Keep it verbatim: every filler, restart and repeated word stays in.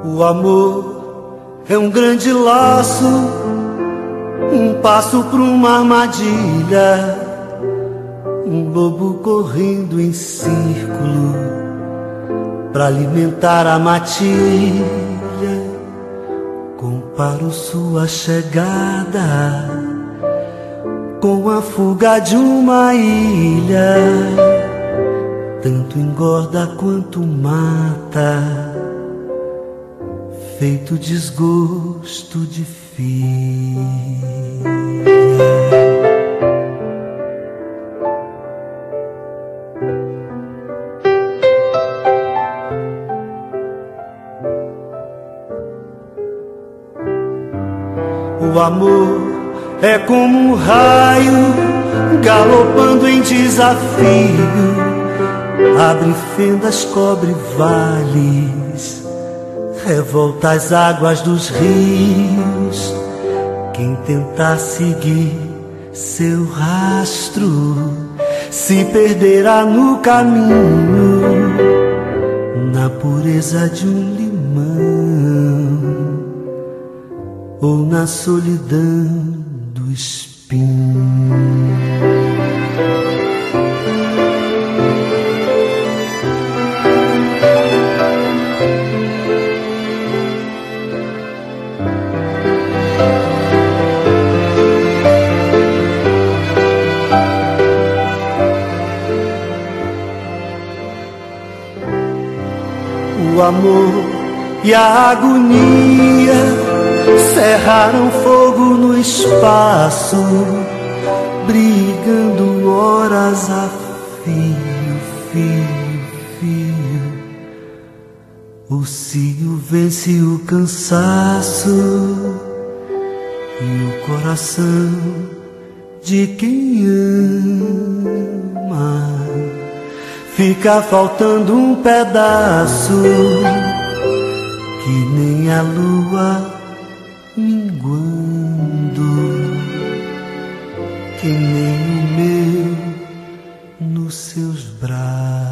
O amor é um grande laço, um passo para uma armadilha, um lobo correndo em círculo para alimentar a matilha. Comparo sua chegada com a fuga de uma ilha, tanto engorda quanto mata, feito desgosto de filha. O amor é como um raio galopando em desafio, abre fendas, cobre vales, revolta as águas dos rios. Quem tentar seguir seu rastro se perderá no caminho, na pureza de um limão ou na solidão do espinho. O amor e a agonia cerraram fogo no espaço, brigando horas a fio, fio, fio. O cio vence o cansaço e o coração de quem ama fica faltando um pedaço, que nem a lua minguando, que nem o meu nos seus braços.